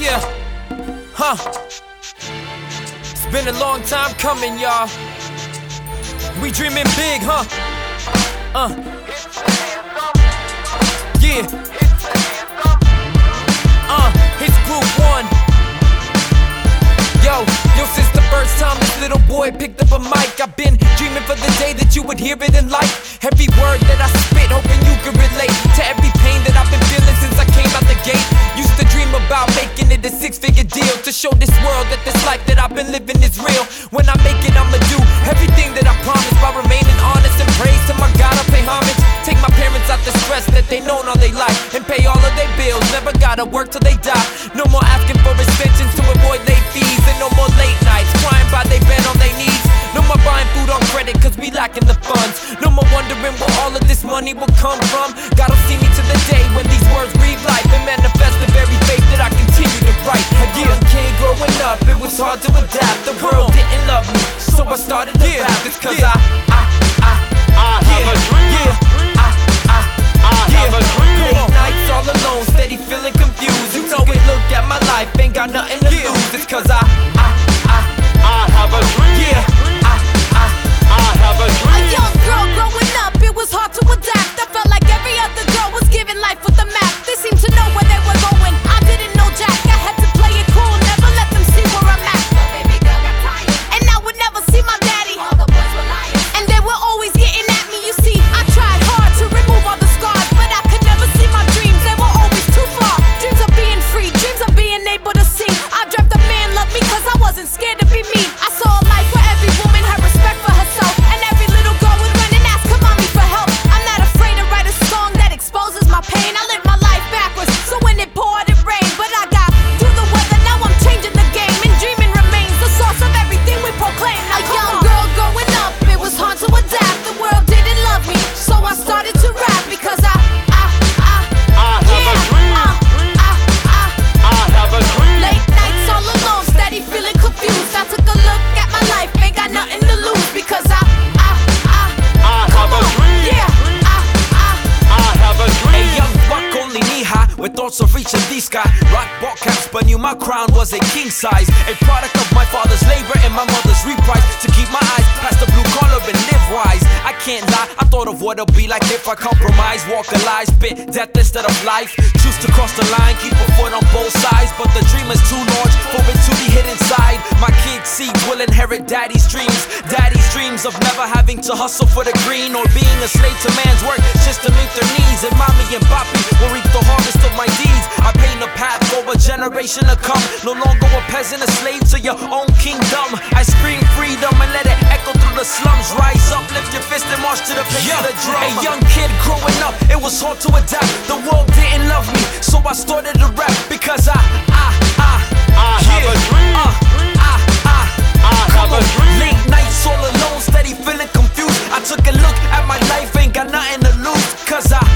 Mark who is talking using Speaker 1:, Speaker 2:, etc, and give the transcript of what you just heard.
Speaker 1: Yeah, it's been a long time coming, y'all. We dreaming big, yeah. It's Group 1. Yo, since the first time this little boy picked up a mic, I've been dreaming for the day that you would hear it and like every word that I spit, hoping you could relate to every pain that I've been feeling since I came out the gate. Used to dream about making it a six-figure deal, to show this world that this life that I've been living is real. When I make it, I'ma do everything that I promised by remaining honest and praise to my God. I pay homage, take my parents out the stress that they known all they life, and pay all of their bills. Never gotta work till they die. No more asking for extensions to avoid late fees, and no more late nights crying by they bed on their knees. No more buying food on credit cause we lacking the funds. No more wondering where all of this money will come from. God'll see me to the day when these words breathe life and manifest the very faith that I continue to write. A young kid growing up, it was hard to adapt. The world didn't love me, so I started to rap. It's cause I have a dream. I have a dream. Late nights all alone, steady feeling confused. You know it, look at my life, ain't got nothing to lose. It's cause I have a dream. I have a dream.
Speaker 2: A young girl growing up, it was hard to adapt. I felt like every other girl was giving life with a map. They seemed to know where they were going, I didn't know jack. I had to play it cool, never let them see where I'm at. The baby girl got tired, and I would never see my daddy. All the boys were lying, and they were always getting at me. You see, I tried hard to remove all the scars, but I could never see my dreams, they were always too far. Dreams of being free, dreams of being able to sing. I dreamt a man loved me cause I wasn't scared to be me. I saw a life where every woman had respect for herself, and every little girl would run and ask her mommy for help. I'm not afraid to write a song that exposes my pain. I live my life backwards, so when it poured it rained. But I got through the weather, now I'm changing the game, and dreaming remains the source of everything we proclaim. A young girl growing up, it was hard to adapt. The world didn't love me, so I started to rap because I have a dream. I have a dream. Late nights all alone, steady feeling confused. I took a look at my life, ain't got nothing to lose because I have a dream. Yeah,
Speaker 1: I have a dream. A young buck only knee high, with thoughts of reaching the sky. Rock ball caps, but knew my crown was a king size. A product of my father's labor and my mother's reprise. To keep my eyes past the blue collar and live wise. I can't lie, I thought of what it'll be like if I compromise. Walk a lie, spit death instead of life. Choose to cross the line, keep a foot on both sides. But the dream is too large for it to be hid inside. My kids' seeds will inherit daddy's dreams. Daddy's dreams of never having to hustle for the green, or being a slave to man's work just to meet their needs. And mommy and papi will reap the harvest of my deeds. I paint a path for a generation to come. No longer a peasant, a slave to your own kingdom. I scream freedom and let it echo through the slums. Rise up, lift your fist and march to the pace of the drum. A young kid growing up, it was hard to adapt. The world didn't love me, so I started to rap because I have a dream. I have a dream. Late nights all alone, steady feeling confused. I took a look at my life, ain't got nothing to lose cause I